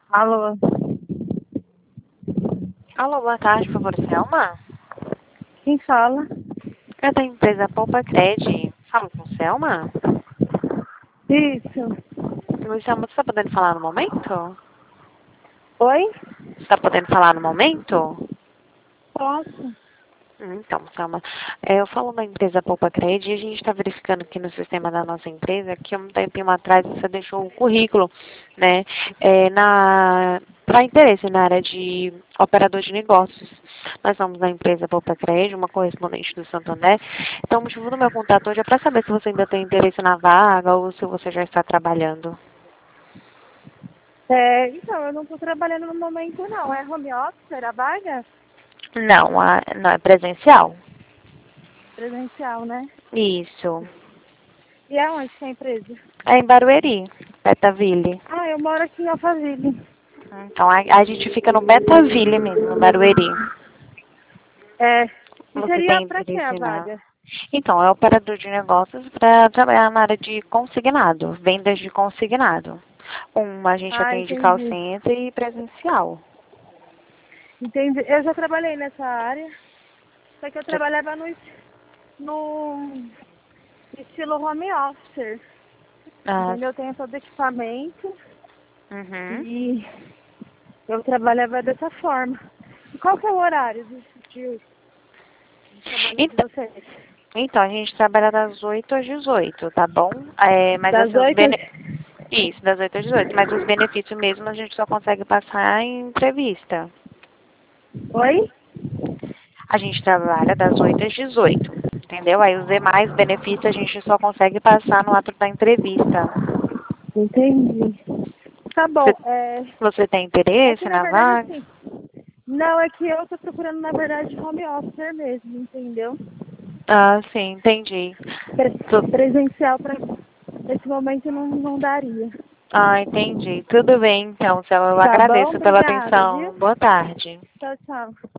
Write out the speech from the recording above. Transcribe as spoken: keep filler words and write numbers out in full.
Alô, Alô, boa tarde, por favor, Selma? quem fala? É da empresa Poupa Cred. Falo com Selma? Isso. Oi, Selma, você está podendo falar no momento? Oi? Você está podendo falar no momento? Posso? Hum, Então, Selma, é, eu falo da empresa Poupa Cred e a gente está verificando aqui no sistema da nossa empresa que um tempinho atrás você deixou um currículo, né, é, na, para interesse na área de operador de negócios. Nós somos da empresa Poupa Cred, uma correspondente do Santander. Então, o motivo do meu contato hoje é para saber se você ainda tem interesse na vaga ou se você já está trabalhando. É, então, eu não estou trabalhando no momento, não. É home office, era vaga? Não, a, não é presencial. Presencial, né? Isso. E aonde que é a empresa? É em Barueri, Betaville. Ah, eu moro aqui em Alphaville. Então, a, a gente fica no Betaville mesmo, no Barueri. É, e Você seria tem pra que a interesse na... vaga? Então, é operador de negócios para trabalhar na área de consignado, vendas de consignado. Um, a gente Ah, atende call entendi. center e presencial. Entendi. Eu já trabalhei nessa área, só que eu Já- trabalhava no, es- no estilo home office. Ah, Entendeu? Eu tenho todo equipamento uhum. e eu trabalhava dessa forma. E qual que é o horário de, de, de trabalho de Então, vocês? então, a gente trabalha das oito às dezoito, tá bom? É, mas Das assim, os oito às... bene... Isso, das oito às dezoito. Mas os benefícios mesmo a gente só consegue passar em entrevista. Oi? A gente trabalha das oito às dezoito, entendeu? Aí os demais benefícios a gente só consegue passar no ato da entrevista. Entendi. Tá Você, bom. É, você tem é que interesse na na verdade vaga? assim. Não, é que eu tô procurando na verdade home office mesmo, entendeu? Ah, sim, entendi. Tu- Pre- presencial para esse momento não, não daria. Ah, entendi. Tudo bem, então, Céu. Eu Tá bom? agradeço pela Obrigada, viu? atenção. Boa tarde. Tchau, tchau.